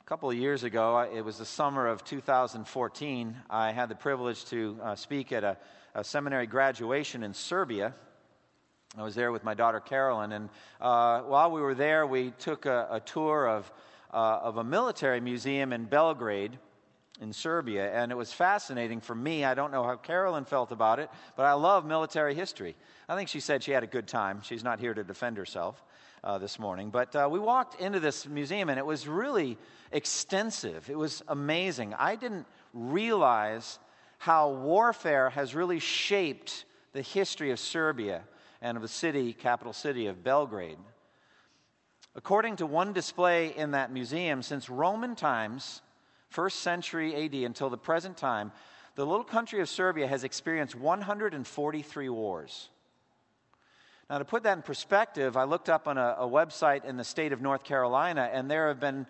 couple of years ago, it was the summer of 2014, I had the privilege to speak at a seminary graduation in Serbia. I was there with my daughter Carolyn, and while we were there, we took a tour of a military museum in Belgrade in Serbia, and it was fascinating for me. I don't know how Carolyn felt about it, but I love military history. I think she said she had a good time. She's not here to defend herself this morning. But we walked into this museum, and it was really extensive. It was amazing. I didn't realize how warfare has really shaped the history of Serbia and of the capital city of Belgrade. According to one display in that museum, since Roman times, 1st century AD until the present time, the little country of Serbia has experienced 143 wars. Now, to put that in perspective, I looked up on a website in the state of North Carolina, and there have been,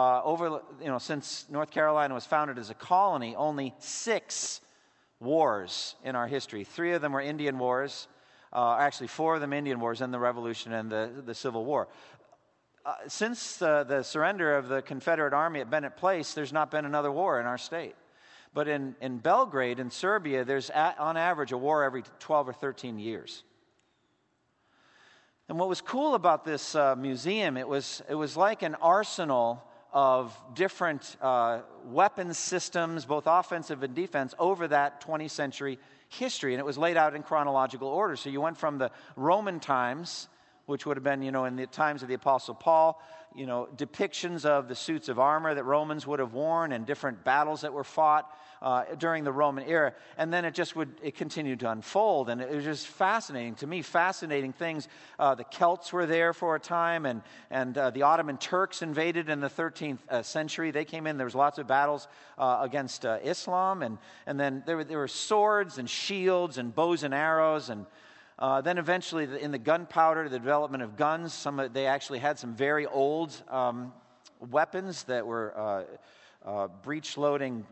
since North Carolina was founded as a colony, only 6 wars in our history. 3 of them were Indian wars, actually 4 of them Indian wars, and the Revolution and the Civil War. Since the surrender of the Confederate Army at Bennett Place, there's not been another war in our state. But in Belgrade, in Serbia, there's on average a war every 12 or 13 years. And what was cool about this museum, it was like an arsenal of different weapons systems, both offensive and defense, over that 20th century history. And it was laid out in chronological order. So you went from the Roman times, which would have been, in the times of the Apostle Paul, depictions of the suits of armor that Romans would have worn and different battles that were fought during the Roman era. And then it continued to unfold, and it was just fascinating to me, fascinating things. The Celts were there for a time, and the Ottoman Turks invaded in the 13th century. They came in, there was lots of battles against Islam, and then there were swords and shields and bows and arrows, and then eventually, in the gunpowder, the development of guns, they actually had some very old weapons that were breech-loading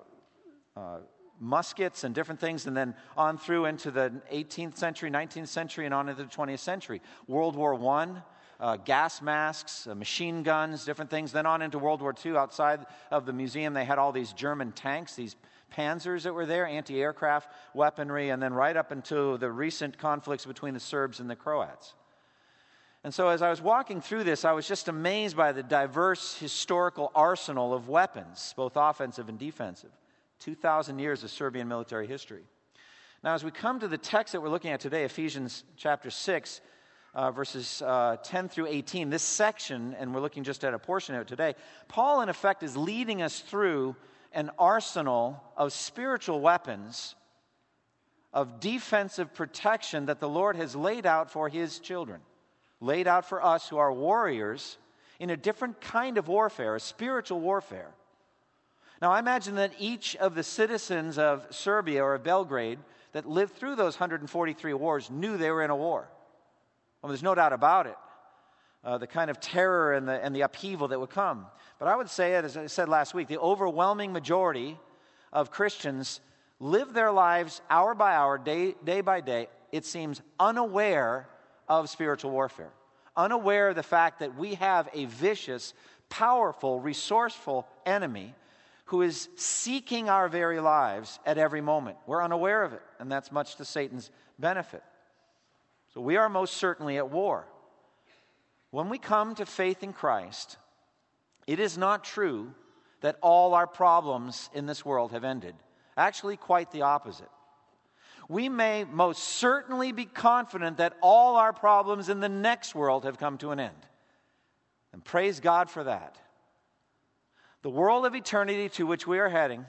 muskets and different things, and then on through into the 18th century, 19th century, and on into the 20th century. World War I, gas masks, machine guns, different things. Then on into World War II, outside of the museum, they had all these German tanks, these Panzers that were there, anti-aircraft weaponry, and then right up into the recent conflicts between the Serbs and the Croats. And so as I was walking through this, I was just amazed by the diverse historical arsenal of weapons, both offensive and defensive. 2,000 years of Serbian military history. Now, as we come to the text that we're looking at today, Ephesians chapter 6, verses 10 through 18, this section, and we're looking just at a portion of it today, Paul, in effect, is leading us through an arsenal of spiritual weapons of defensive protection that the Lord has laid out for His children, laid out for us who are warriors in a different kind of warfare, a spiritual warfare. Now, I imagine that each of the citizens of Serbia or of Belgrade that lived through those 143 wars knew they were in a war. Well, there's no doubt about it. The kind of terror and the upheaval that would come. But I would say, as I said last week, the overwhelming majority of Christians live their lives hour by hour, day by day, it seems, unaware of spiritual warfare. Unaware of the fact that we have a vicious, powerful, resourceful enemy who is seeking our very lives at every moment. We're unaware of it, and that's much to Satan's benefit. So we are most certainly at war. When we come to faith in Christ, it is not true that all our problems in this world have ended. Actually, quite the opposite. We may most certainly be confident that all our problems in the next world have come to an end. And praise God for that. The world of eternity to which we are heading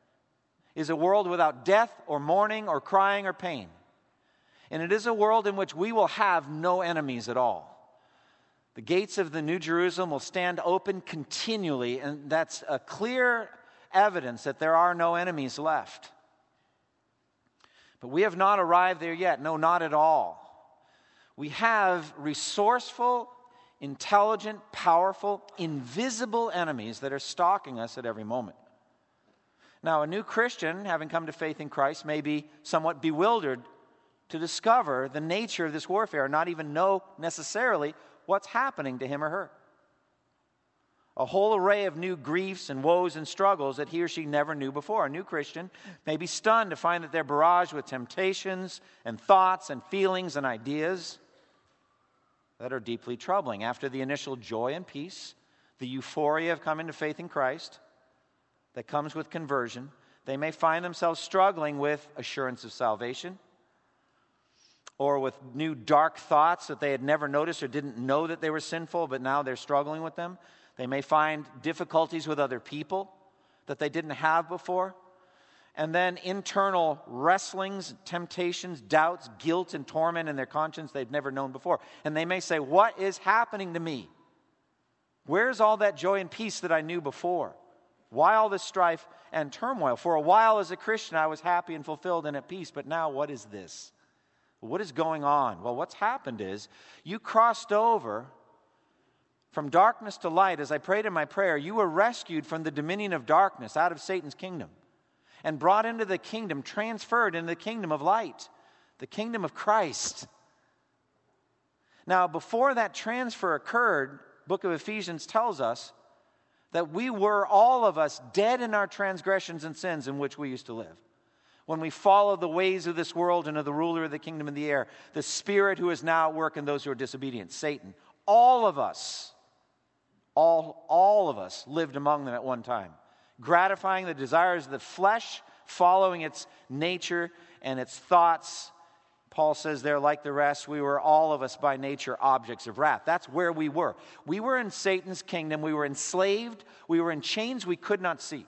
is a world without death or mourning or crying or pain. And it is a world in which we will have no enemies at all. The gates of the New Jerusalem will stand open continually, and that's a clear evidence that there are no enemies left. But we have not arrived there yet. No, not at all. We have resourceful, intelligent, powerful, invisible enemies that are stalking us at every moment. Now, a new Christian, having come to faith in Christ, may be somewhat bewildered to discover the nature of this warfare, not even know necessarily what's happening to him or her. A whole array of new griefs and woes and struggles that he or she never knew before. A new Christian may be stunned to find that they're barraged with temptations and thoughts and feelings and ideas that are deeply troubling. After the initial joy and peace, the euphoria of coming to faith in Christ that comes with conversion, they may find themselves struggling with assurance of salvation, or with new dark thoughts that they had never noticed or didn't know that they were sinful, but now they're struggling with them. They may find difficulties with other people that they didn't have before. And then internal wrestlings, temptations, doubts, guilt, and torment in their conscience they've never known before. And they may say, what is happening to me? Where's all that joy and peace that I knew before? Why all this strife and turmoil? For a while as a Christian, I was happy and fulfilled and at peace, but now what is this? What is going on? Well, what's happened is you crossed over from darkness to light. As I prayed in my prayer, you were rescued from the dominion of darkness out of Satan's kingdom and brought into the kingdom, transferred into the kingdom of light, the kingdom of Christ. Now, before that transfer occurred, book of Ephesians tells us that we were, all of us, dead in our transgressions and sins in which we used to live. When we followed the ways of this world and of the ruler of the kingdom of the air, the spirit who is now at work in those who are disobedient, Satan. All of us lived among them at one time, gratifying the desires of the flesh, following its nature and its thoughts. Paul says there, like the rest, we were all of us by nature objects of wrath. That's where we were. We were in Satan's kingdom. We were enslaved. We were in chains we could not see.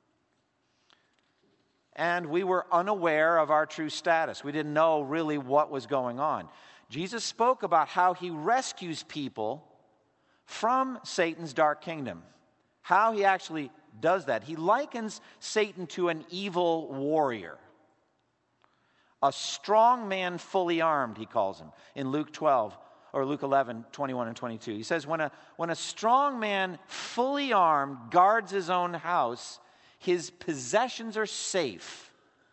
And we were unaware of our true status. We didn't know really what was going on. Jesus spoke about how he rescues people from Satan's dark kingdom. How he actually does that. He likens Satan to an evil warrior. A strong man fully armed, he calls him, in Luke 12, or Luke 11, 21 and 22. He says, when a strong man fully armed guards his own house, his possessions are safe.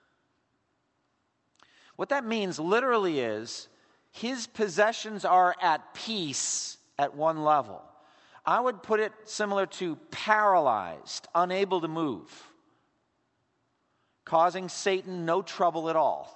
What that means literally is his possessions are at peace at one level. I would put it similar to paralyzed, unable to move, causing Satan no trouble at all.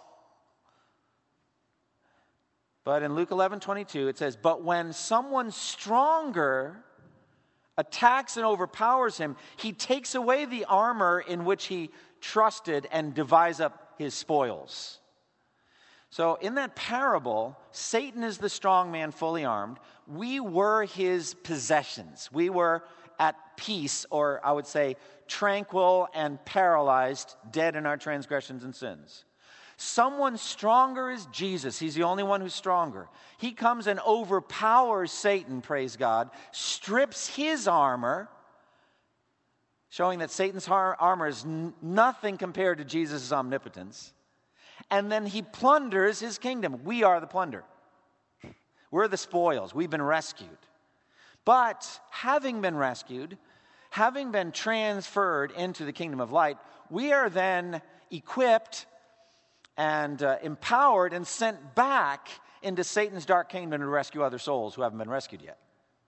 But in Luke 11:22 it says, but when someone stronger attacks and overpowers him, he takes away the armor in which he trusted and divides up his spoils. So in that parable, Satan is the strong man fully armed. We were his possessions. We were at peace, or I would say tranquil and paralyzed, dead in our transgressions and sins. Someone stronger is Jesus. He's the only one who's stronger. He comes and overpowers Satan, praise God, strips his armor, showing that Satan's armor is nothing compared to Jesus' omnipotence. And then he plunders his kingdom. We are the plunder. We're the spoils. We've been rescued. But having been rescued, having been transferred into the kingdom of light, we are then equipped and empowered and sent back into Satan's dark kingdom to rescue other souls who haven't been rescued yet.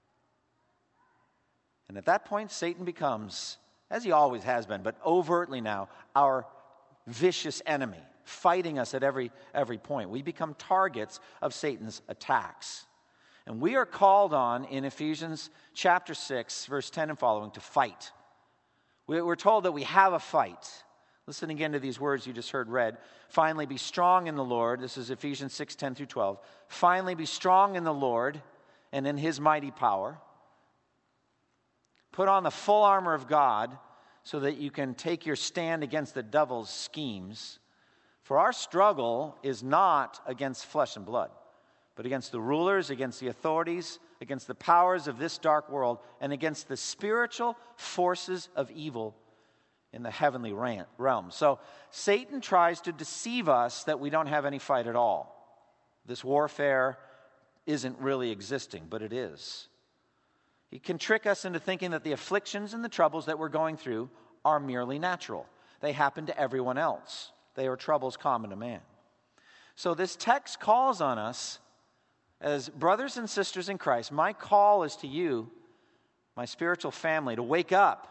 And at that point, Satan becomes, as he always has been, but overtly now, our vicious enemy, fighting us at every point. We become targets of Satan's attacks. And we are called on in Ephesians chapter 6, verse 10 and following, to fight. We're told that we have a fight. Listen again to these words you just heard read. Finally, be strong in the Lord. This is Ephesians 6, 10 through 12. Finally, be strong in the Lord and in his mighty power. Put on the full armor of God so that you can take your stand against the devil's schemes. For our struggle is not against flesh and blood, but against the rulers, against the authorities, against the powers of this dark world, and against the spiritual forces of evil in the heavenly realm. So Satan tries to deceive us that we don't have any fight at all. This warfare isn't really existing, but it is. He can trick us into thinking that the afflictions and the troubles that we're going through are merely natural. They happen to everyone else. They are troubles common to man. So this text calls on us as brothers and sisters in Christ. My call is to you, my spiritual family, to wake up,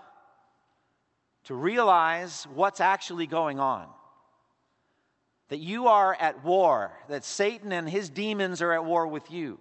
to realize what's actually going on. That you are at war, that Satan and his demons are at war with you.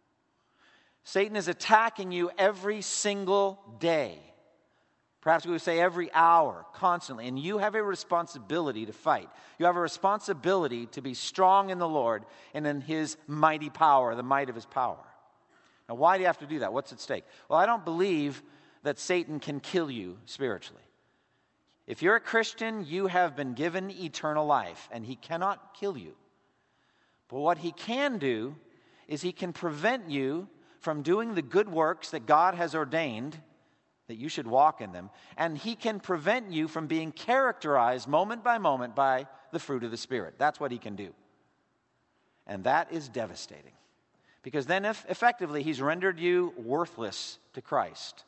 Satan is attacking you every single day. Perhaps we would say every hour, constantly. And you have a responsibility to fight. You have a responsibility to be strong in the Lord and in his mighty power, the might of his power. Now, why do you have to do that? What's at stake? Well, I don't believe that Satan can kill you spiritually. If you're a Christian, you have been given eternal life, and he cannot kill you. But what he can do is he can prevent you from doing the good works that God has ordained that you should walk in them, and he can prevent you from being characterized moment by moment by the fruit of the Spirit. That's what he can do. And that is devastating. Because then effectively he's rendered you worthless to Christ.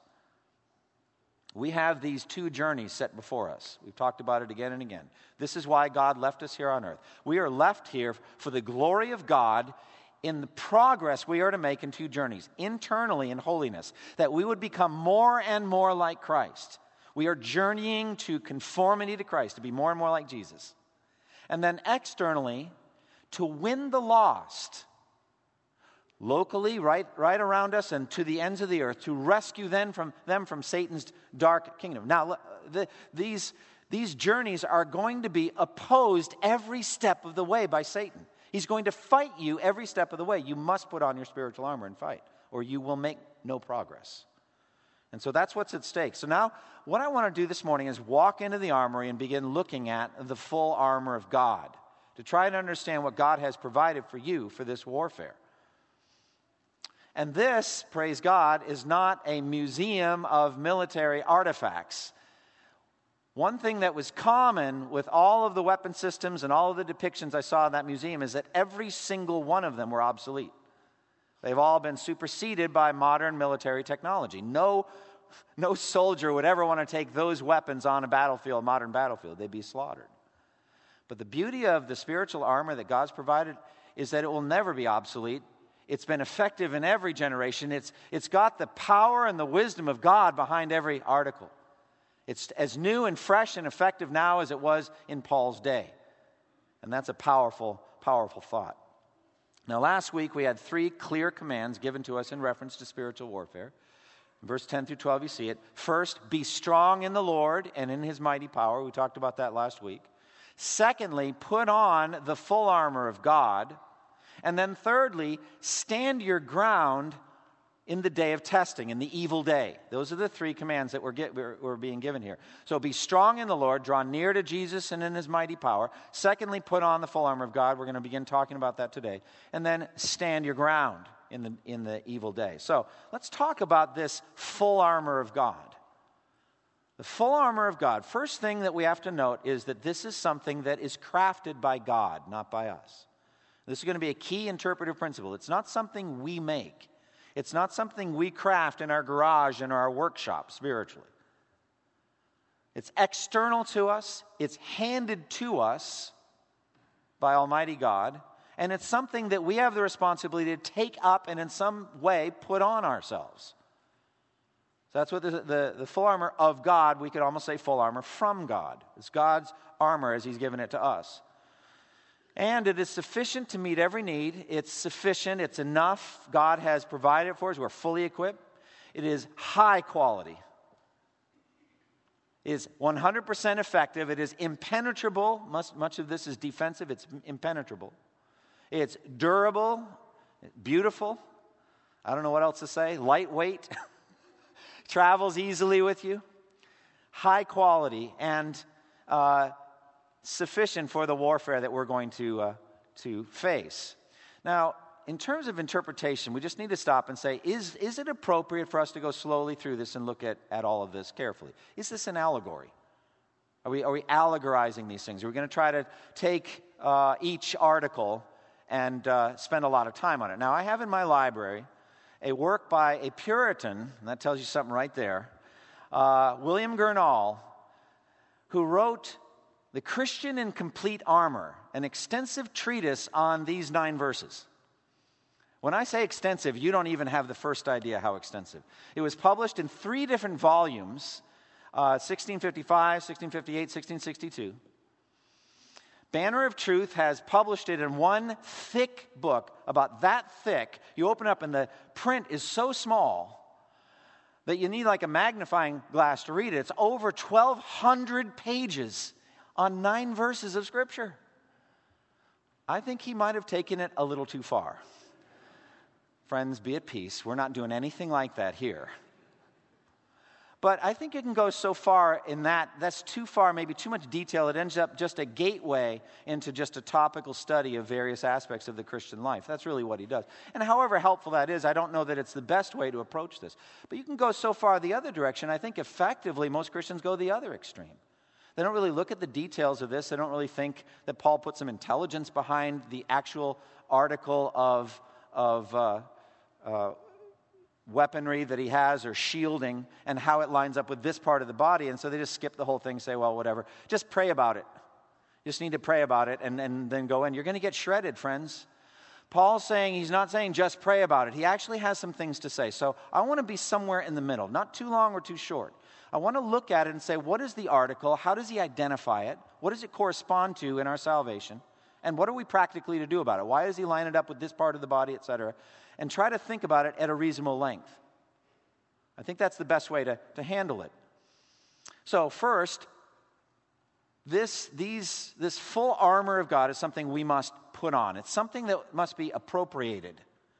We have these two journeys set before us. We've talked about it again and again. This is why God left us here on earth. We are left here for the glory of God in the progress we are to make in two journeys. Internally in holiness, that we would become more and more like Christ. We are journeying to conformity to Christ, to be more and more like Jesus. And then externally, to win the lost. Locally, right around us and to the ends of the earth, to rescue them from Satan's dark kingdom. Now, these journeys are going to be opposed every step of the way by Satan. He's going to fight you every step of the way. You must put on your spiritual armor and fight, or you will make no progress. And so that's what's at stake. So now, what I want to do this morning is walk into the armory and begin looking at the full armor of God, to try and understand what God has provided for you for this warfare. And this, praise God, is not a museum of military artifacts. One thing that was common with all of the weapon systems and all of the depictions I saw in that museum is that every single one of them were obsolete. They've all been superseded by modern military technology. No soldier would ever want to take those weapons on a battlefield, modern battlefield. They'd be slaughtered. But the beauty of the spiritual armor that God's provided is that it will never be obsolete. It's been effective in every generation. It's got the power and the wisdom of God behind every article. It's as new and fresh and effective now as it was in Paul's day. And that's a powerful, powerful thought. Now, last week we had 3 clear commands given to us in reference to spiritual warfare. In verse 10 through 12, you see it. First, be strong in the Lord and in his mighty power. We talked about that last week. Secondly, put on the full armor of God. And then thirdly, stand your ground in the day of testing, in the evil day. Those are the 3 commands that we're being given here. So be strong in the Lord, draw near to Jesus and in his mighty power. Secondly, put on the full armor of God. We're going to begin talking about that today. And then stand your ground in the evil day. So let's talk about this full armor of God. The full armor of God. First thing that we have to note is that this is something that is crafted by God, not by us. This is going to be a key interpretive principle. It's not something we make. It's not something we craft in our garage, in our workshop, spiritually. It's external to us. It's handed to us by Almighty God. And it's something that we have the responsibility to take up and in some way put on ourselves. So that's what the full armor of God, we could almost say full armor from God. It's God's armor as he's given it to us. And it is sufficient to meet every need. It's sufficient. It's enough. God has provided for us. We're fully equipped. It is high quality. It is 100% effective. It is impenetrable. Much of this is defensive. It's impenetrable. It's durable, beautiful. I don't know what else to say. Lightweight. Travels easily with you. High quality and sufficient for the warfare that we're going to face. Now, in terms of interpretation, we just need to stop and say, is it appropriate for us to go slowly through this and look at all of this carefully? Is this an allegory? Are we allegorizing these things? Are we going to try to take each article and spend a lot of time on it? Now, I have in my library a work by a Puritan, and that tells you something right there, William Gurnall, who wrote The Christian in Complete Armor, an extensive treatise on these 9 verses. When I say extensive, you don't even have the first idea how extensive. It was published in 3 different volumes, 1655, 1658, 1662. Banner of Truth has published it in one thick book, about that thick. You open up and the print is so small that you need like a magnifying glass to read it. It's over 1,200 pages on 9 verses of Scripture. I think he might have taken it a little too far. Friends, be at peace. We're not doing anything like that here. But I think it can go so far in that's too far, maybe too much detail. It ends up just a gateway into just a topical study of various aspects of the Christian life. That's really what he does. And however helpful that is, I don't know that it's the best way to approach this. But you can go so far the other direction. I think effectively most Christians go the other extreme. They don't really look at the details of this. They don't really think that Paul put some intelligence behind the actual article of weaponry that he has or shielding and how it lines up with this part of the body. And so they just skip the whole thing, say, well, whatever. Just pray about it. You just need to pray about it and then go in. You're going to get shredded, friends. Paul's saying, he's not saying just pray about it. He actually has some things to say. So I want to be somewhere in the middle, not too long or too short. I want to look at it and say, what is the article? How does he identify it? What does it correspond to in our salvation? And what are we practically to do about it? Why does he line it up with this part of the body, etc.? And try to think about it at a reasonable length. I think that's the best way to handle it. So first, this full armor of God is something we must put on. It's something that must be appropriated.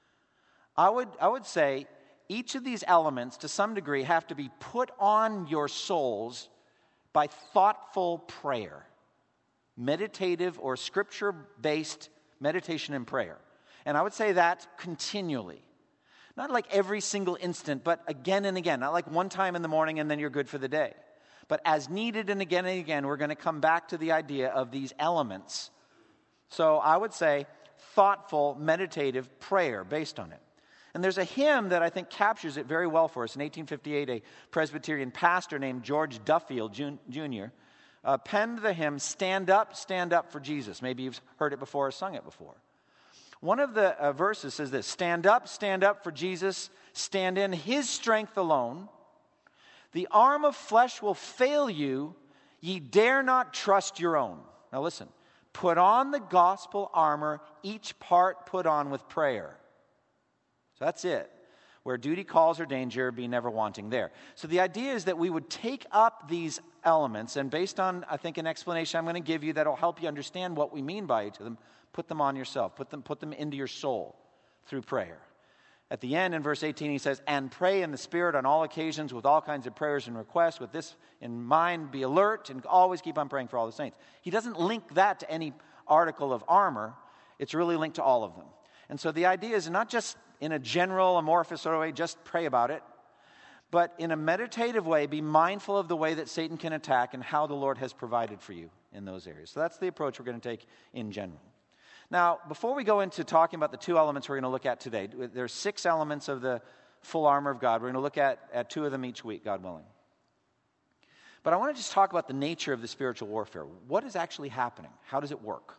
I would say each of these elements, to some degree, have to be put on your souls by thoughtful prayer. Meditative or scripture-based meditation and prayer. And I would say that continually. Not like every single instant, but again and again. Not like one time in the morning and then you're good for the day. But as needed and again, we're going to come back to the idea of these elements. So I would say thoughtful, meditative prayer based on it. And there's a hymn that I think captures it very well for us. In 1858, a Presbyterian pastor named George Duffield Jr. Penned the hymn, Stand Up for Jesus. Maybe you've heard it before or sung it before. One of the verses says this, stand up for Jesus, stand in his strength alone. The arm of flesh will fail you, ye dare not trust your own. Now listen, put on the gospel armor, each part put on with prayer. So that's it. Where duty calls or danger, be never wanting there. So the idea is that we would take up these elements, and based on, I think, an explanation I'm going to give you that will help you understand what we mean by each of them, put them on yourself. Put them into your soul through prayer. At the end, in verse 18, he says, and pray in the Spirit on all occasions with all kinds of prayers and requests. With this in mind, be alert and always keep on praying for all the saints. He doesn't link that to any article of armor. It's really linked to all of them. And so the idea is not just in a general, amorphous sort of way, just pray about it. But in a meditative way, be mindful of the way that Satan can attack and how the Lord has provided for you in those areas. So that's the approach we're going to take in general. Now, before we go into talking about the 2 elements we're going to look at today, there's 6 elements of the full armor of God. We're going to look at 2 of them each week, God willing. But I want to just talk about the nature of the spiritual warfare. What is actually happening? How does it work?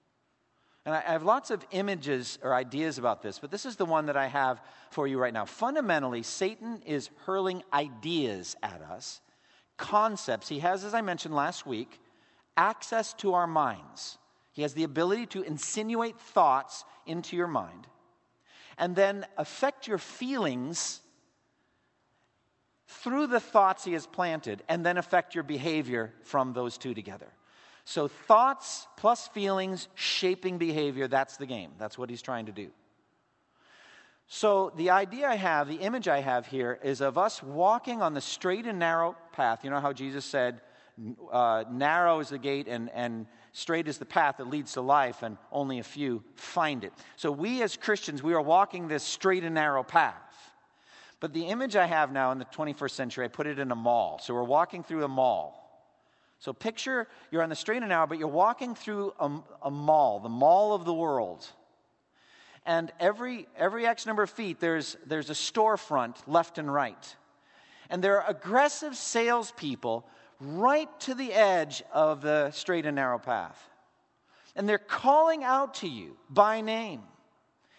And I have lots of images or ideas about this, but this is the one that I have for you right now. Fundamentally, Satan is hurling ideas at us, concepts. He has, as I mentioned last week, access to our minds. He has the ability to insinuate thoughts into your mind and then affect your feelings through the thoughts he has planted and then affect your behavior from those 2 together. So thoughts plus feelings shaping behavior, that's the game. That's what he's trying to do. So the idea I have, the image I have here is of us walking on the straight and narrow path. You know how Jesus said, narrow is the gate and straight is the path that leads to life, and only a few find it. So we as Christians, we are walking this straight and narrow path. But the image I have now in the 21st century, I put it in a mall. So we're walking through a mall. So picture you're on the straight and narrow, but you're walking through a mall, the mall of the world. And every X number of feet, there's a storefront left and right. And there are aggressive salespeople right to the edge of the straight and narrow path. And they're calling out to you by name,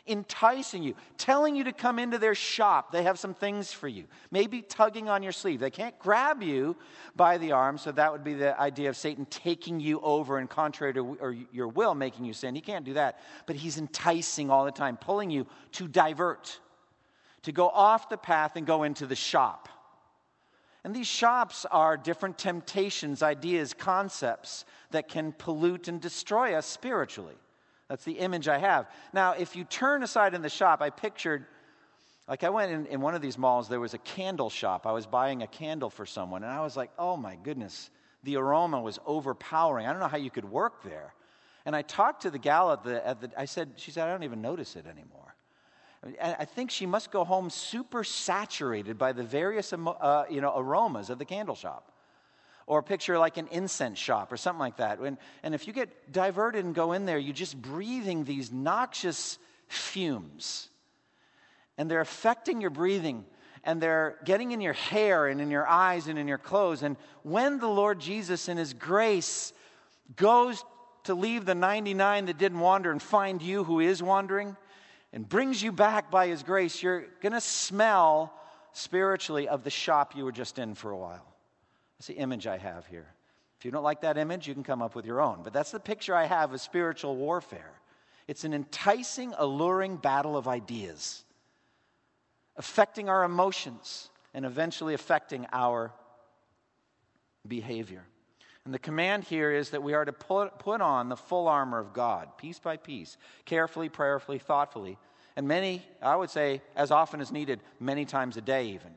enticing you, telling you to come into their shop. They have some things for you, maybe tugging on your sleeve. They can't grab you by the arm, so that would be the idea of Satan taking you over and contrary to or your will, making you sin. He can't do that, but he's enticing all the time, pulling you to divert, to go off the path and go into the shop. And these shops are different temptations, ideas, concepts that can pollute and destroy us spiritually. That's the image I have. Now, if you turn aside in the shop, I pictured, like I went in one of these malls, there was a candle shop. I was buying a candle for someone, and I was like, oh my goodness, the aroma was overpowering. I don't know how you could work there. And I talked to the gal she said, I don't even notice it anymore. I think she must go home super saturated by the various aromas of the candle shop. Or picture like an incense shop or something like that. And if you get diverted and go in there, you're just breathing these noxious fumes. And they're affecting your breathing. And they're getting in your hair and in your eyes and in your clothes. And when the Lord Jesus in His grace goes to leave the 99 that didn't wander and find you who is wandering and brings you back by His grace, you're going to smell spiritually of the shop you were just in for a while. That's the image I have here. If you don't like that image, you can come up with your own. But that's the picture I have of spiritual warfare. It's an enticing, alluring battle of ideas, affecting our emotions and eventually affecting our behavior. And the command here is that we are to put on the full armor of God, piece by piece, carefully, prayerfully, thoughtfully, and many, I would say, as often as needed, many times a day even.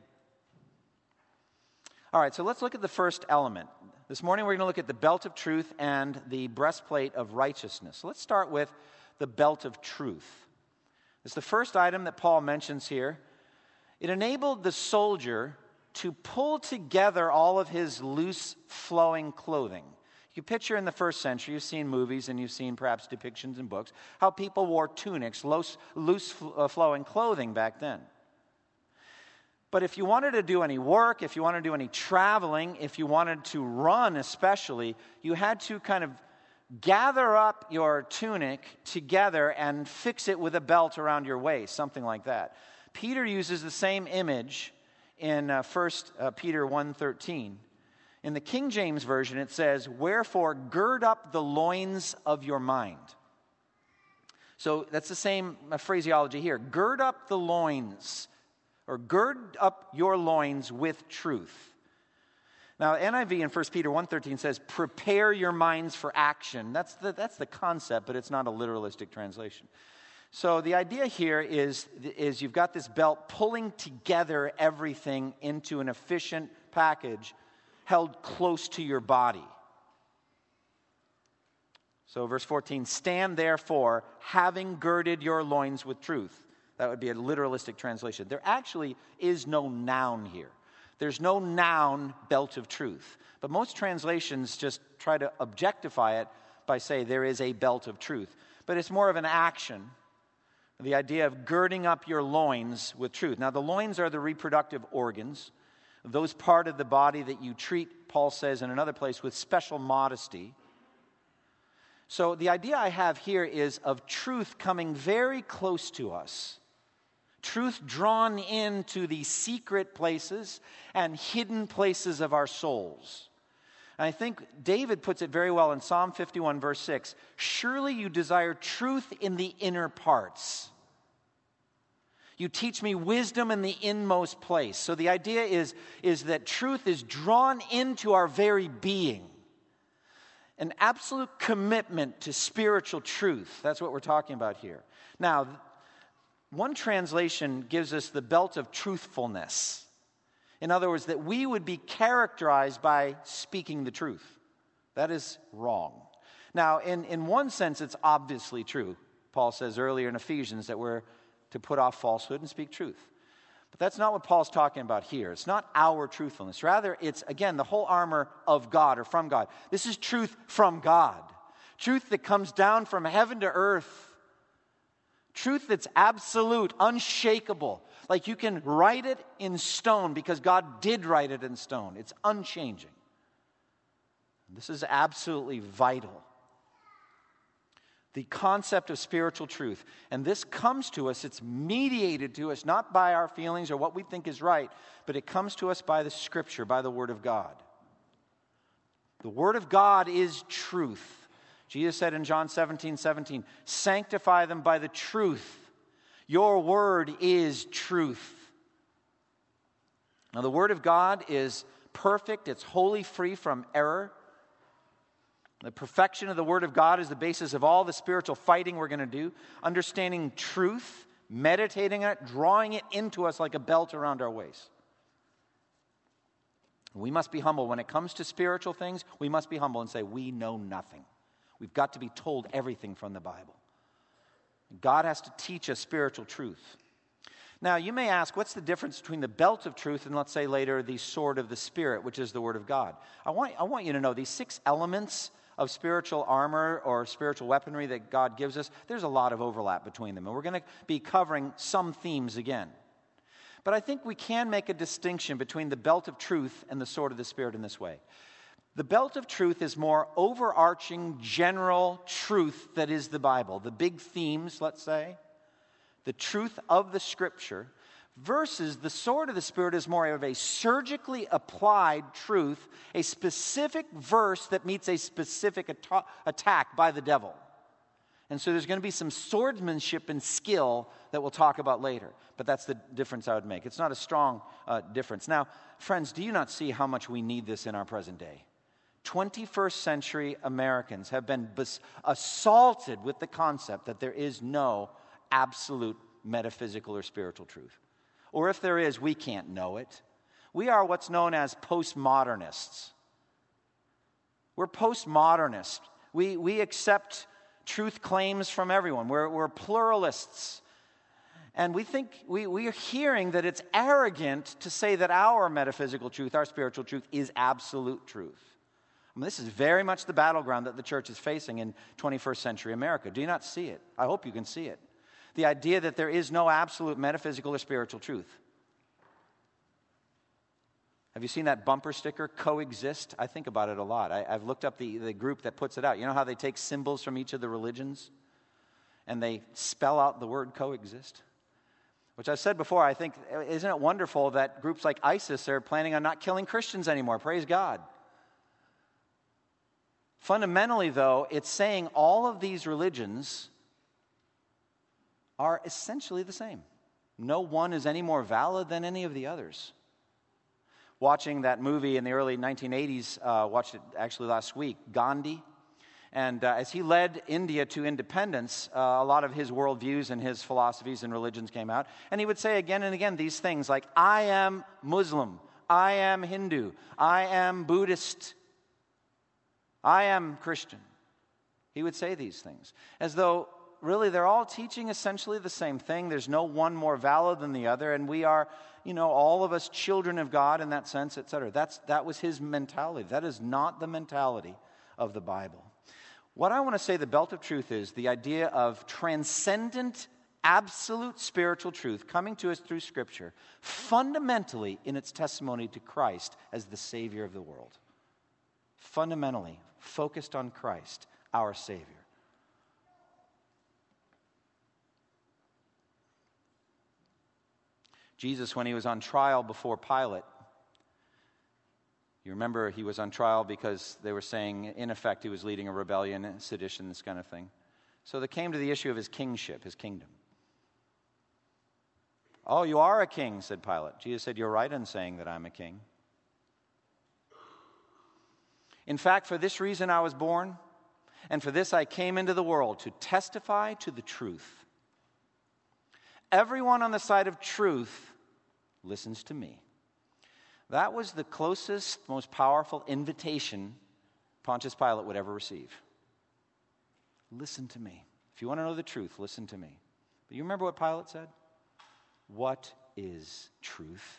All right, so let's look at the first element. This morning we're going to look at the belt of truth and the breastplate of righteousness. So let's start with the belt of truth. It's the first item that Paul mentions here. It enabled the soldier to pull together all of his loose flowing clothing. You picture in the first century, you've seen movies and you've seen perhaps depictions in books, how people wore tunics, loose flowing clothing back then. But if you wanted to do any work, if you wanted to do any traveling, if you wanted to run especially, you had to kind of gather up your tunic together and fix it with a belt around your waist, something like that. Peter uses the same image in 1 Peter 1:13. In the King James Version it says, "Wherefore gird up the loins of your mind." So that's the same phraseology here. Gird up the loins, or gird up your loins with truth. Now, NIV in 1 Peter 1:13 says, prepare your minds for action. That's the concept, but it's not a literalistic translation. So the idea here is you've got this belt pulling together everything into an efficient package held close to your body. So verse 14, stand therefore, having girded your loins with truth. That would be a literalistic translation. There actually is no noun here. There's no noun belt of truth. But most translations just try to objectify it by saying there is a belt of truth. But it's more of an action. The idea of girding up your loins with truth. Now, the loins are the reproductive organs. Those part of the body that you treat, Paul says in another place, with special modesty. So the idea I have here is of truth coming very close to us. Truth drawn into the secret places and hidden places of our souls. And I think David puts it very well in Psalm 51, verse 6. Surely you desire truth in the inner parts. You teach me wisdom in the inmost place. So the idea is that truth is drawn into our very being. An absolute commitment to spiritual truth. That's what we're talking about here. Now, one translation gives us the belt of truthfulness. In other words, that we would be characterized by speaking the truth. That is wrong. Now, in one sense, it's obviously true. Paul says earlier in Ephesians that we're to put off falsehood and speak truth. But that's not what Paul's talking about here. It's not our truthfulness. Rather, it's, again, the whole armor of God or from God. This is truth from God. Truth that comes down from heaven to earth. Truth that's absolute, unshakable. Like you can write it in stone because God did write it in stone. It's unchanging. This is absolutely vital. The concept of spiritual truth. And this comes to us, it's mediated to us, not by our feelings or what we think is right, but it comes to us by the Scripture, by the Word of God. The Word of God is truth. Jesus said in John 17:17, sanctify them by the truth. Your Word is truth. Now, the Word of God is perfect, it's wholly free from error. The perfection of the Word of God is the basis of all the spiritual fighting we're going to do. Understanding truth, meditating on it, drawing it into us like a belt around our waist. We must be humble. When it comes to spiritual things, we must be humble and say, we know nothing. We've got to be told everything from the Bible. God has to teach us spiritual truth. Now, you may ask, what's the difference between the belt of truth and, let's say later, the sword of the Spirit, which is the Word of God? I want you to know these 6 elements of spiritual armor or spiritual weaponry that God gives us, there's a lot of overlap between them. And we're going to be covering some themes again. But I think we can make a distinction between the belt of truth and the sword of the Spirit in this way. The belt of truth is more overarching, general truth that is the Bible. The big themes, let's say, the truth of the Scripture, versus the sword of the Spirit is more of a surgically applied truth, a specific verse that meets a specific attack by the devil. And so there's going to be some swordsmanship and skill that we'll talk about later. But that's the difference I would make. It's not a strong difference. Now, friends, do you not see how much we need this in our present day? 21st century Americans have been assaulted with the concept that there is no absolute metaphysical or spiritual truth. Or if there is, we can't know it. We are what's known as postmodernists. We're postmodernists. We accept truth claims from everyone. We're pluralists. And we think, we are hearing that it's arrogant to say that our metaphysical truth, our spiritual truth, is absolute truth. I mean, this is very much the battleground that the church is facing in 21st century America. Do you not see it? I hope you can see it. The idea that there is no absolute metaphysical or spiritual truth. Have you seen that bumper sticker, coexist? I think about it a lot. I've looked up the group that puts it out. You know how they take symbols from each of the religions and they spell out the word coexist? Which I've said before, I think, isn't it wonderful that groups like ISIS are planning on not killing Christians anymore? Praise God. Fundamentally, though, it's saying all of these religions are essentially the same. No one is any more valid than any of the others. Watching that movie in the early 1980s, watched it actually last week, Gandhi. And as he led India to independence, a lot of his worldviews and his philosophies and religions came out. And he would say again and again these things like, I am Muslim, I am Hindu, I am Buddhist, I am Christian. He would say these things as though really they're all teaching essentially the same thing. There's no one more valid than the other. And we are, all of us children of God in that sense, etc. That was his mentality. That is not the mentality of the Bible. What I want to say the belt of truth is the idea of transcendent, absolute spiritual truth coming to us through Scripture, fundamentally in its testimony to Christ as the Savior of the world. Fundamentally focused on Christ, our Savior. Jesus, when he was on trial before Pilate, you remember he was on trial because they were saying, in effect, he was leading a rebellion, sedition, this kind of thing. So they came to the issue of his kingship, his kingdom. Oh, you are a king, said Pilate. Jesus said, you're right in saying that I'm a king. In fact, for this reason I was born, and for this I came into the world, to testify to the truth. Everyone on the side of truth listens to me. That was the closest, most powerful invitation Pontius Pilate would ever receive. Listen to me. If you want to know the truth, listen to me. But you remember what Pilate said? What is truth?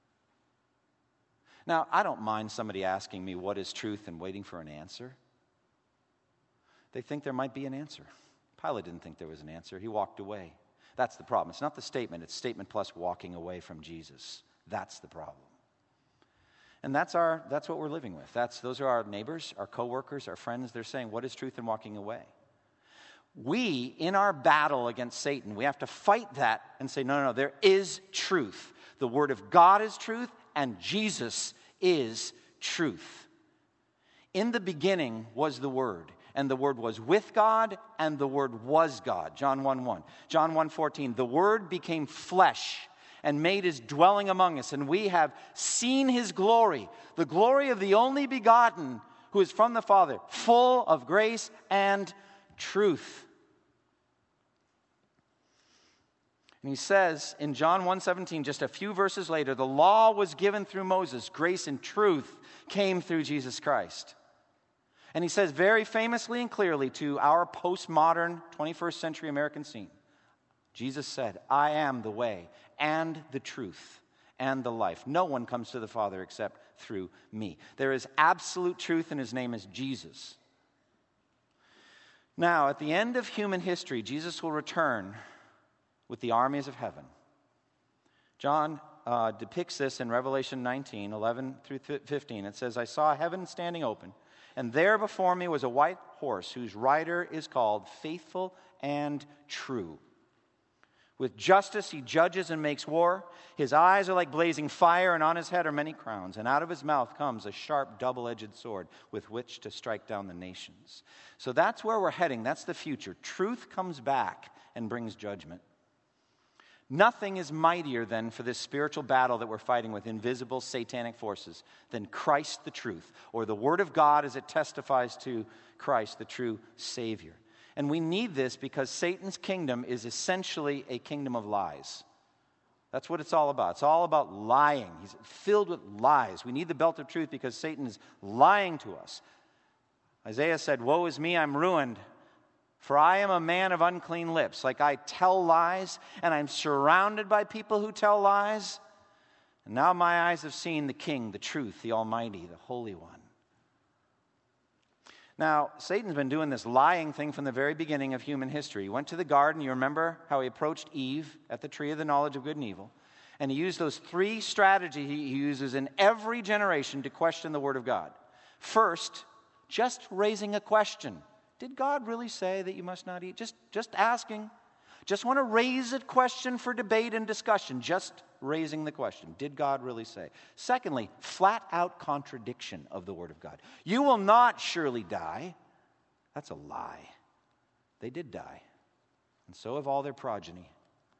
Now, I don't mind somebody asking me what is truth and waiting for an answer. They think there might be an answer. Pilate didn't think there was an answer. He walked away. That's the problem. It's not the statement. It's statement plus walking away from Jesus. That's the problem. And that's what we're living with. Those are our neighbors, our coworkers, our friends. They're saying, what is truth and walking away? We, in our battle against Satan, we have to fight that and say, no, there is truth. The Word of God is truth, and Jesus is truth. In the beginning was the Word, and the Word was with God, and the Word was God. John 1:1. John 1:14. The Word became flesh and made his dwelling among us, and we have seen his glory, the glory of the only begotten who is from the Father, full of grace and truth. And he says in John 1:17, just a few verses later, the law was given through Moses. Grace and truth came through Jesus Christ. And he says very famously and clearly to our postmodern 21st century American scene, Jesus said, I am the way and the truth and the life. No one comes to the Father except through me. There is absolute truth, and his name is Jesus. Now, at the end of human history, Jesus will return with the armies of heaven. John depicts this in Revelation 19, 11 through 15. It says, I saw heaven standing open, and there before me was a white horse whose rider is called Faithful and True. With justice he judges and makes war. His eyes are like blazing fire, and on his head are many crowns. And out of his mouth comes a sharp, double-edged sword with which to strike down the nations. So that's where we're heading. That's the future. Truth comes back and brings judgment. Nothing is mightier than for this spiritual battle that we're fighting with invisible satanic forces than Christ the truth, or the Word of God as it testifies to Christ, the true Savior. And we need this because Satan's kingdom is essentially a kingdom of lies. That's what it's all about. It's all about lying. He's filled with lies. We need the belt of truth because Satan is lying to us. Isaiah said, woe is me, I'm ruined. For I am a man of unclean lips. Like I tell lies, and I'm surrounded by people who tell lies. And now my eyes have seen the King, the truth, the Almighty, the Holy One. Now, Satan's been doing this lying thing from the very beginning of human history. He went to the garden. You remember how he approached Eve at the tree of the knowledge of good and evil. And he used those three strategies he uses in every generation to question the Word of God. First, just raising a question. Did God really say that you must not eat? Just asking. Just want to raise a question for debate and discussion. Just raising the question. Did God really say? Secondly, flat out contradiction of the Word of God. You will not surely die. That's a lie. They did die. And so have all their progeny.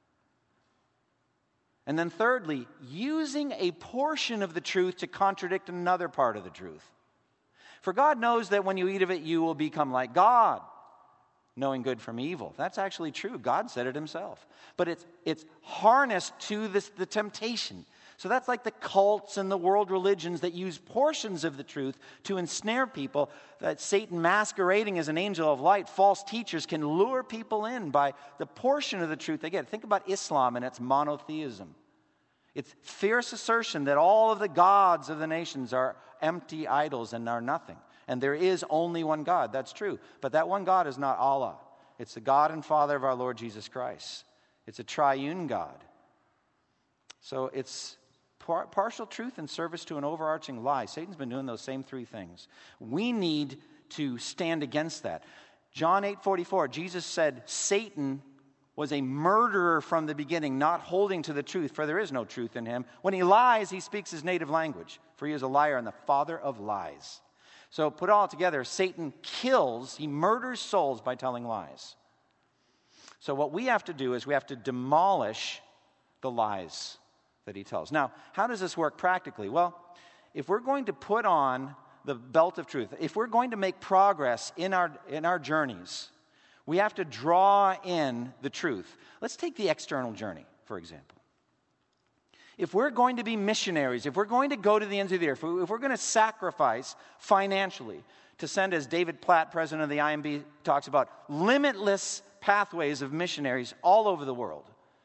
And then thirdly, using a portion of the truth to contradict another part of the truth. For God knows that when you eat of it, you will become like God, knowing good from evil. That's actually true. God said it himself. But it's harnessed to the temptation. So that's like the cults and the world religions that use portions of the truth to ensnare people. That Satan masquerading as an angel of light, false teachers can lure people in by the portion of the truth they get. Think about Islam and its monotheism. It's fierce assertion that all of the gods of the nations are empty idols and are nothing. And there is only one God. That's true. But that one God is not Allah. It's the God and Father of our Lord Jesus Christ. It's a triune God. So it's partial truth in service to an overarching lie. Satan's been doing those same three things. We need to stand against that. John 8:44, Jesus said, Satan was a murderer from the beginning, not holding to the truth, for there is no truth in him. When he lies, he speaks his native language, for he is a liar and the father of lies. So put it all together, Satan kills, he murders souls by telling lies. So what we have to do is we have to demolish the lies that he tells. Now, how does this work practically? Well, if we're going to put on the belt of truth, if we're going to make progress in our journeys, we have to draw in the truth. Let's take the external journey, for example. If we're going to be missionaries, if we're going to go to the ends of the earth, if we're going to sacrifice financially to send, as David Platt, president of the IMB, talks about, limitless pathways of missionaries all over the world.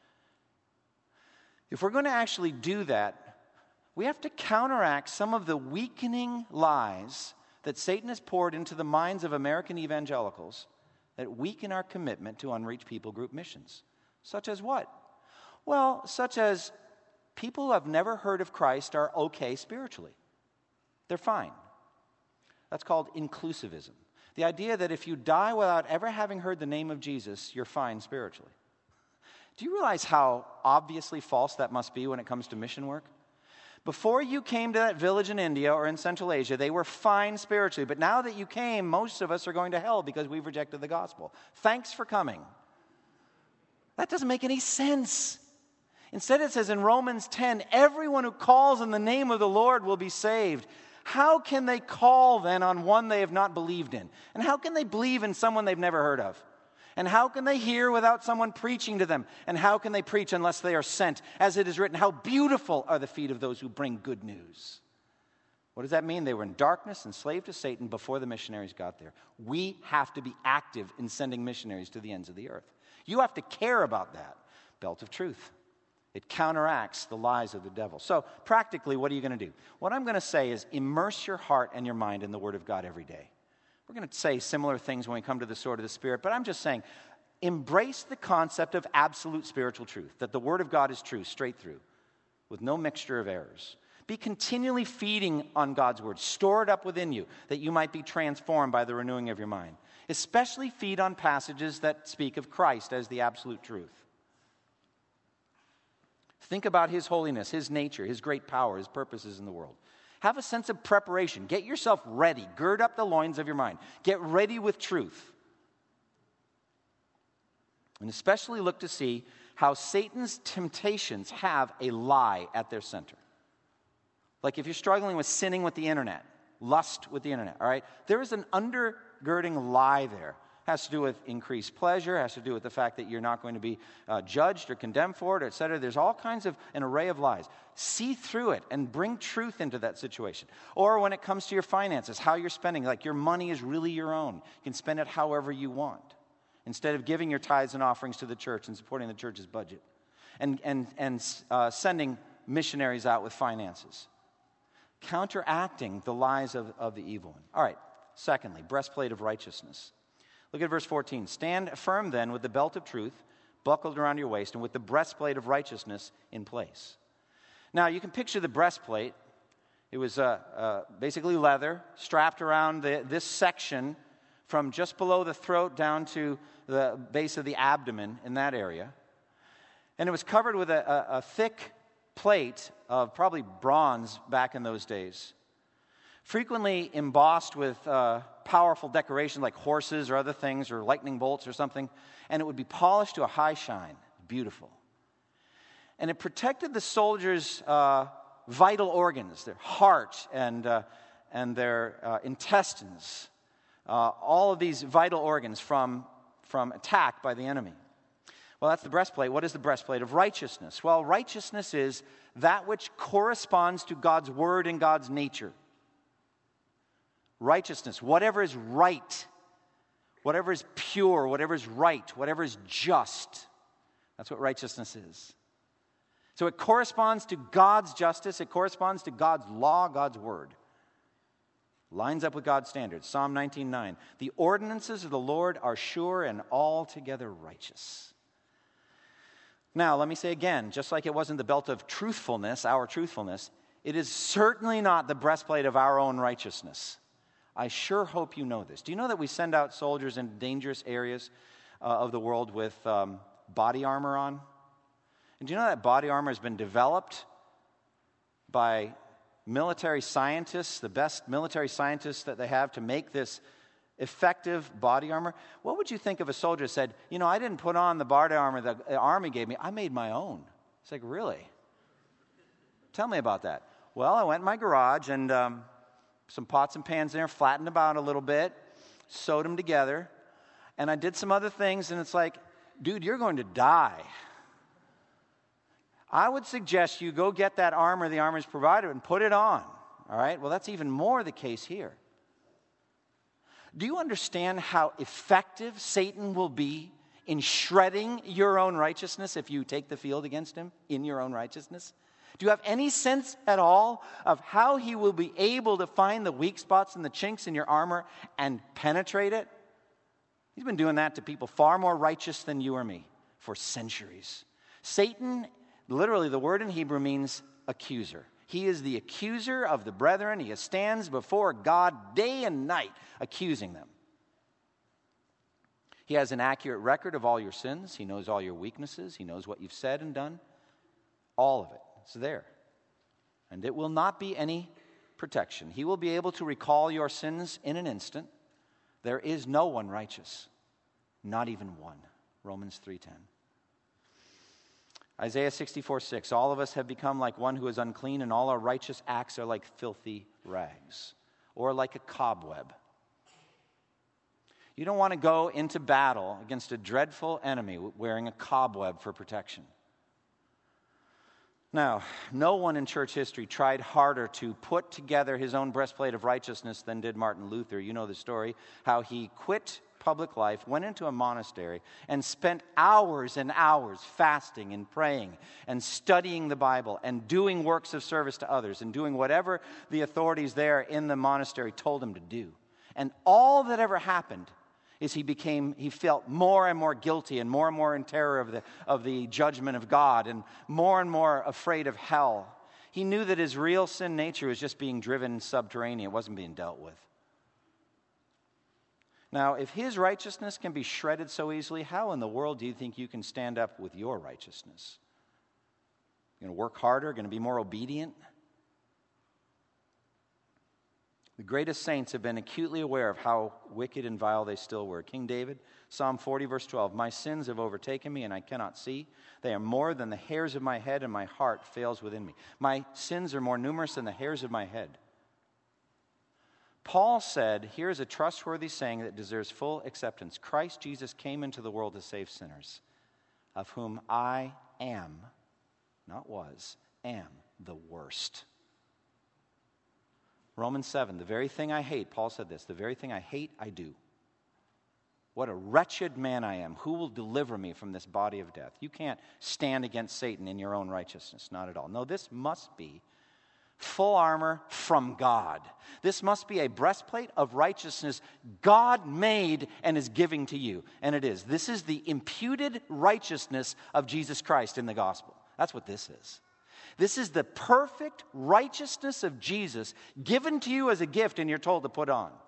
If we're going to actually do that, we have to counteract some of the weakening lies that Satan has poured into the minds of American evangelicals that weaken our commitment to unreached people group missions. Such as what? Well, such as people who have never heard of Christ are okay spiritually. They're fine. That's called inclusivism. The idea that if you die without ever having heard the name of Jesus, you're fine spiritually. Do you realize how obviously false that must be when it comes to mission work? Before you came to that village in India or in Central Asia, they were fine spiritually. But now that you came, most of us are going to hell because we've rejected the gospel. Thanks for coming. That doesn't make any sense. Instead, it says in Romans 10, everyone who calls on the name of the Lord will be saved. How can they call then on one they have not believed in? And how can they believe in someone they've never heard of? And how can they hear without someone preaching to them? And how can they preach unless they are sent? As it is written, how beautiful are the feet of those who bring good news. What does that mean? They were in darkness, enslaved to Satan before the missionaries got there. We have to be active in sending missionaries to the ends of the earth. You have to care about that. Belt of truth. It counteracts the lies of the devil. So practically, what are you going to do? What I'm going to say is immerse your heart and your mind in the Word of God every day. We're going to say similar things when we come to the sword of the Spirit, but I'm just saying, embrace the concept of absolute spiritual truth, that the Word of God is true, straight through, with no mixture of errors. Be continually feeding on God's Word. Store it up within you, that you might be transformed by the renewing of your mind. Especially feed on passages that speak of Christ as the absolute truth. Think about His holiness, His nature, His great power, His purposes in the world. Have a sense of preparation. Get yourself ready. Gird up the loins of your mind. Get ready with truth. And especially look to see how Satan's temptations have a lie at their center. Like if you're struggling with sinning with the internet, lust with the internet, all right? There is an undergirding lie there. It has to do with increased pleasure, has to do with the fact that you're not going to be judged or condemned for it, et cetera. There's all kinds of an array of lies. See through it and bring truth into that situation. Or when it comes to your finances, how you're spending, like your money is really your own. You can spend it however you want, instead of giving your tithes and offerings to the church and supporting the church's budget, and sending missionaries out with finances. Counteracting the lies of the evil one. All right, secondly, breastplate of righteousness. Look at verse 14. Stand firm then with the belt of truth buckled around your waist and with the breastplate of righteousness in place. Now, you can picture the breastplate. It was basically leather strapped around this section from just below the throat down to the base of the abdomen in that area. And it was covered with a thick plate of probably bronze back in those days, frequently embossed with powerful decoration like horses or other things or lightning bolts or something, and it would be polished to a high shine. Beautiful. And it protected the soldiers' vital organs, their heart and their intestines, all of these vital organs from attack by the enemy. Well, that's the breastplate. What is the breastplate of righteousness? Well, righteousness is that which corresponds to God's word and God's nature. Righteousness, whatever is right, whatever is pure, whatever is right, whatever is just. That's what righteousness is. So it corresponds to God's justice. It corresponds to God's law, God's word. Lines up with God's standards. Psalm 19:9. The ordinances of the Lord are sure and altogether righteous. Now, let me say again, just like it wasn't the belt of truthfulness, our truthfulness, it is certainly not the breastplate of our own righteousness. I sure hope you know this. Do you know that we send out soldiers in dangerous areas of the world with body armor on? And do you know that body armor has been developed by military scientists, the best military scientists that they have to make this effective body armor? What would you think if a soldier said, you know, I didn't put on the body armor the army gave me, I made my own? It's like, really? Tell me about that. Well, I went in my garage and some pots and pans in there, flattened them out a little bit, sewed them together, and I did some other things, and it's like, dude, you're going to die. I would suggest you go get that armor the armor's provided and put it on. All right? Well, that's even more the case here. Do you understand how effective Satan will be in shredding your own righteousness if you take the field against him in your own righteousness? Do you have any sense at all of how he will be able to find the weak spots and the chinks in your armor and penetrate it? He's been doing that to people far more righteous than you or me for centuries. Satan, literally the word in Hebrew means accuser. He is the accuser of the brethren. He stands before God day and night accusing them. He has an accurate record of all your sins. He knows all your weaknesses. He knows what you've said and done. All of it. It's there. And it will not be any protection. He will be able to recall your sins in an instant. There is no one righteous, not even one. Romans 3:10. Isaiah 64:6. All of us have become like one who is unclean, and all our righteous acts are like filthy rags, or like a cobweb. You don't want to go into battle against a dreadful enemy wearing a cobweb for protection. Now, no one in church history tried harder to put together his own breastplate of righteousness than did Martin Luther. You know the story, how he quit public life, went into a monastery, and spent hours and hours fasting and praying and studying the Bible and doing works of service to others and doing whatever the authorities there in the monastery told him to do. And all that ever happened is he felt more and more guilty and more in terror of the judgment of God and more afraid of hell. He knew that his real sin nature was just being driven subterranean. It wasn't being dealt with. Now, if his righteousness can be shredded so easily, how in the world do you think you can stand up with your righteousness? You're going to work harder, going to be more obedient? The greatest saints have been acutely aware of how wicked and vile they still were. King David, Psalm 40, verse 12, "My sins have overtaken me, and I cannot see. They are more than the hairs of my head, and my heart fails within me." My sins are more numerous than the hairs of my head. Paul said, here's a trustworthy saying that deserves full acceptance. Christ Jesus came into the world to save sinners, of whom I am, not was, am the worst. Romans 7, the very thing I hate, Paul said this, the very thing I hate, I do. What a wretched man I am. Who will deliver me from this body of death? You can't stand against Satan in your own righteousness, not at all. No, this must be full armor from God. This must be a breastplate of righteousness God made and is giving to you. And it is. This is the imputed righteousness of Jesus Christ in the gospel. That's what this is. This is the perfect righteousness of Jesus given to you as a gift and you're told to put on.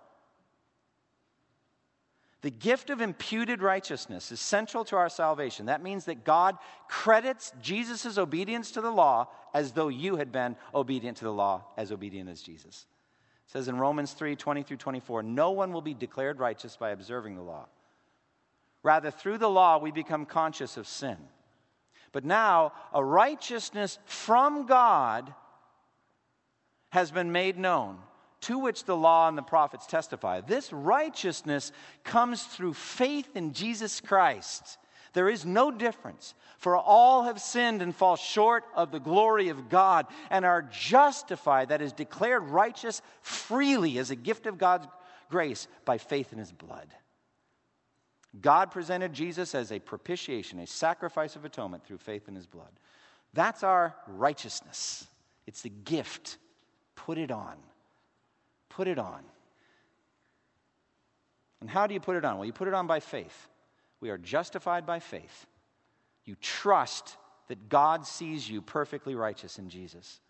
The gift of imputed righteousness is central to our salvation. That means that God credits Jesus' obedience to the law as though you had been obedient to the law, as obedient as Jesus. It says in Romans 3, 20 through 24, no one will be declared righteous by observing the law. Rather, through the law, we become conscious of sin. But now, a righteousness from God has been made known, to which the law and the prophets testify. This righteousness comes through faith in Jesus Christ. There is no difference, for all have sinned and fall short of the glory of God and are justified, that is, declared righteous freely as a gift of God's grace by faith in his blood. God presented Jesus as a propitiation, a sacrifice of atonement through faith in his blood. That's our righteousness. It's the gift. Put it on. Put it on. And how do you put it on? Well, you put it on by faith. We are justified by faith. You trust that God sees you perfectly righteous in Jesus.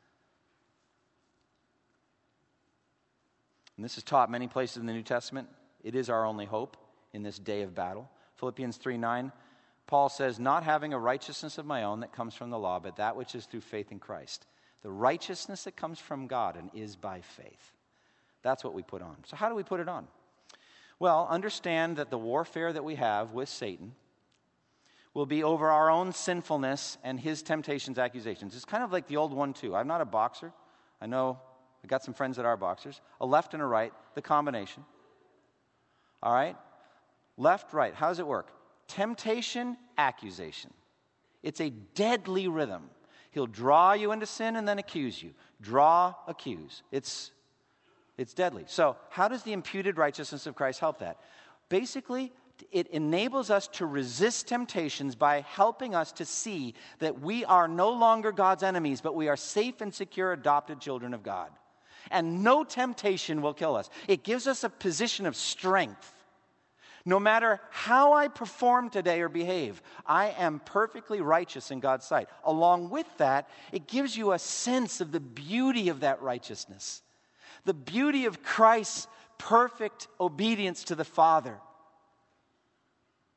And this is taught many places in the New Testament. It is our only hope in this day of battle. Philippians 3:9, Paul says, not having a righteousness of my own that comes from the law, but that which is through faith in Christ. The righteousness that comes from God and is by faith. That's what we put on. So how do we put it on? Well, understand that the warfare that we have with Satan will be over our own sinfulness and his temptations, accusations. It's kind of like the old 1-2. I'm not a boxer. I know I've got some friends that are boxers. A left and a right, the combination. All right? Left, right. How does it work? Temptation, accusation. It's a deadly rhythm. He'll draw you into sin and then accuse you. Draw, accuse. It's deadly. So how does the imputed righteousness of Christ help that? Basically, it enables us to resist temptations by helping us to see that we are no longer God's enemies, but we are safe and secure adopted children of God. And no temptation will kill us. It gives us a position of strength. No matter how I perform today or behave, I am perfectly righteous in God's sight. Along with that, it gives you a sense of the beauty of that righteousness. The beauty of Christ's perfect obedience to the Father.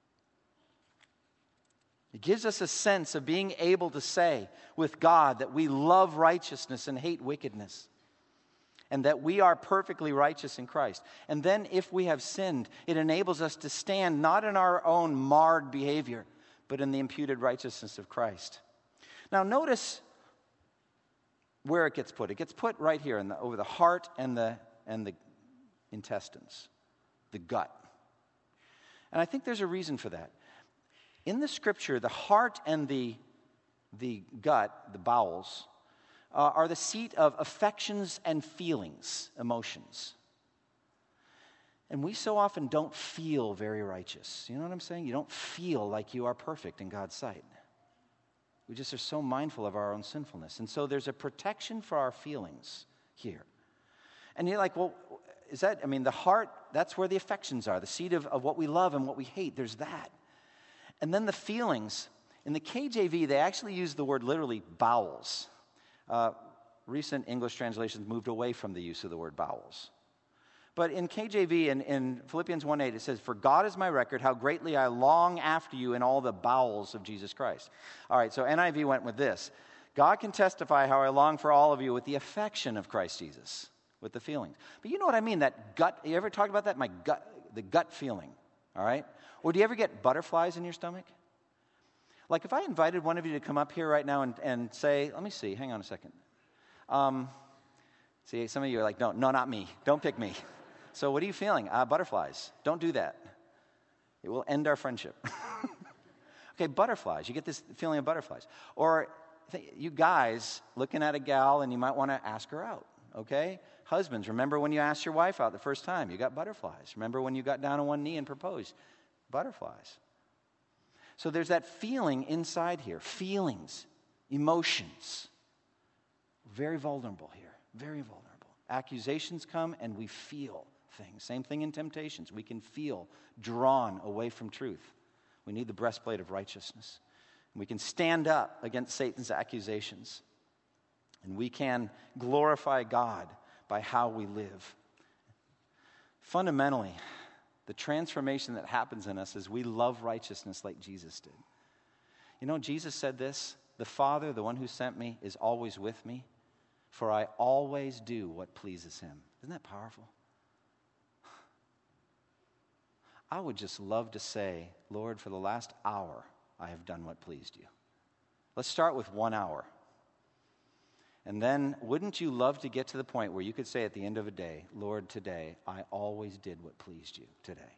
It gives us a sense of being able to say with God that we love righteousness and hate wickedness, and that we are perfectly righteous in Christ. And then if we have sinned, it enables us to stand not in our own marred behavior, but in the imputed righteousness of Christ. Now notice where it gets put. It gets put right here over the heart and the intestines, the gut. And I think there's a reason for that. In the Scripture, the heart and the gut, the bowels, are the seat of affections and feelings, emotions. And we so often don't feel very righteous. You know what I'm saying? You don't feel like you are perfect in God's sight. We just are so mindful of our own sinfulness. And so there's a protection for our feelings here. And you're like, well, the heart, that's where the affections are, the seat of what we love and what we hate. There's that. And then the feelings. In the KJV, they actually use the word literally bowels. Recent English translations moved away from the use of the word bowels. But in KJV, in Philippians 1:8, it says, "For God is my record, how greatly I long after you in all the bowels of Jesus Christ." All right, so NIV went with this. God can testify how I long for all of you with the affection of Christ Jesus, with the feelings. But you know what I mean, that gut, you ever talked about that? My gut, the gut feeling, all right? Or do you ever get butterflies in your stomach? Like if I invited one of you to come up here right now and say, let me see, hang on a second. See, some of you are like, no, not me. Don't pick me. So what are you feeling? Butterflies. Don't do that. It will end our friendship. Okay, butterflies. You get this feeling of butterflies. Or you guys looking at a gal and you might want to ask her out, okay? Husbands, remember when you asked your wife out the first time? You got butterflies. Remember when you got down on one knee and proposed? Butterflies. So there's that feeling inside here. Feelings, emotions. Very vulnerable here. Very vulnerable. Accusations come and we feel things. Same thing in temptations. We can feel drawn away from truth. We need the breastplate of righteousness. We can stand up against Satan's accusations. And we can glorify God by how we live. Fundamentally, the transformation that happens in us is we love righteousness like Jesus did. You know, Jesus said this, "The Father, the one who sent me, is always with me, for I always do what pleases him." Isn't that powerful? I would just love to say, Lord, for the last hour, I have done what pleased you. Let's start with 1 hour. And then, wouldn't you love to get to the point where you could say at the end of a day, Lord, today, I always did what pleased you today.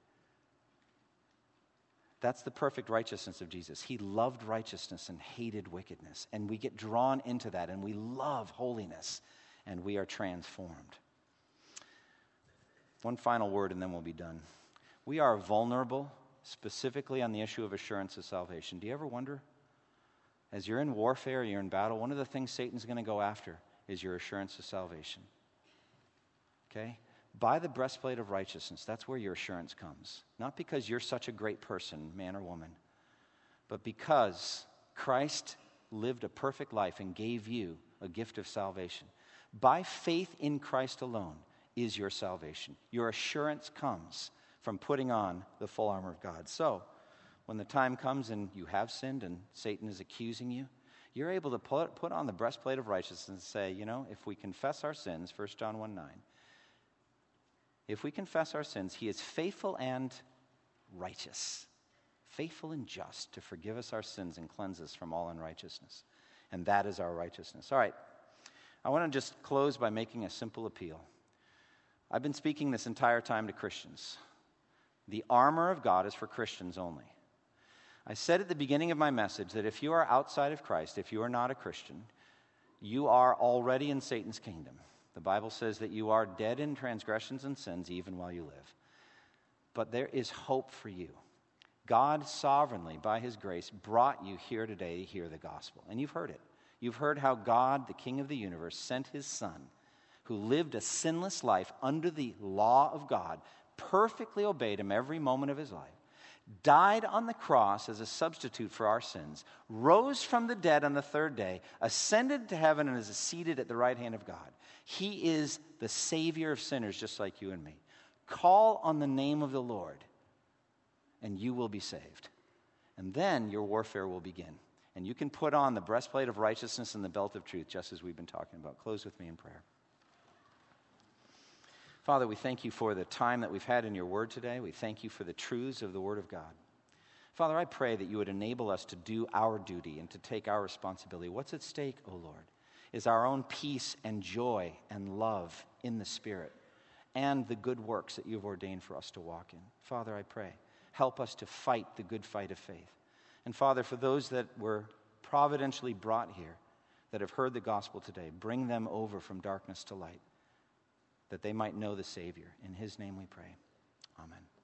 That's the perfect righteousness of Jesus. He loved righteousness and hated wickedness. And we get drawn into that, and we love holiness, and we are transformed. One final word, and then we'll be done. We are vulnerable, specifically on the issue of assurance of salvation. Do you ever wonder? As you're in warfare, you're in battle, one of the things Satan's going to go after is your assurance of salvation. Okay? By the breastplate of righteousness, that's where your assurance comes. Not because you're such a great person, man or woman, but because Christ lived a perfect life and gave you a gift of salvation. By faith in Christ alone is your salvation. Your assurance comes from putting on the full armor of God. So, when the time comes and you have sinned and Satan is accusing you, you're able to put on the breastplate of righteousness and say, you know, if we confess our sins, 1 John 1:9, if we confess our sins, he is faithful and righteous, faithful and just to forgive us our sins and cleanse us from all unrighteousness. And that is our righteousness. All right, I want to just close by making a simple appeal. I've been speaking this entire time to Christians. The armor of God is for Christians only. I said at the beginning of my message that if you are outside of Christ, if you are not a Christian, you are already in Satan's kingdom. The Bible says that you are dead in transgressions and sins even while you live. But there is hope for you. God sovereignly, by his grace, brought you here today to hear the gospel. And you've heard it. You've heard how God, the King of the universe, sent his Son, who lived a sinless life under the law of God, perfectly obeyed him every moment of his life, died on the cross as a substitute for our sins, rose from the dead on the third day, ascended to heaven, and is seated at the right hand of God. He is the Savior of sinners just like you and me. Call on the name of the Lord, and you will be saved. And then your warfare will begin. And you can put on the breastplate of righteousness and the belt of truth, just as we've been talking about. Close with me in prayer. Father, we thank you for the time that we've had in your word today. We thank you for the truths of the word of God. Father, I pray that you would enable us to do our duty and to take our responsibility. What's at stake, O Lord, is our own peace and joy and love in the Spirit and the good works that you've ordained for us to walk in. Father, I pray, help us to fight the good fight of faith. And Father, for those that were providentially brought here, that have heard the gospel today, bring them over from darkness to light, that they might know the Savior. In his name we pray. Amen.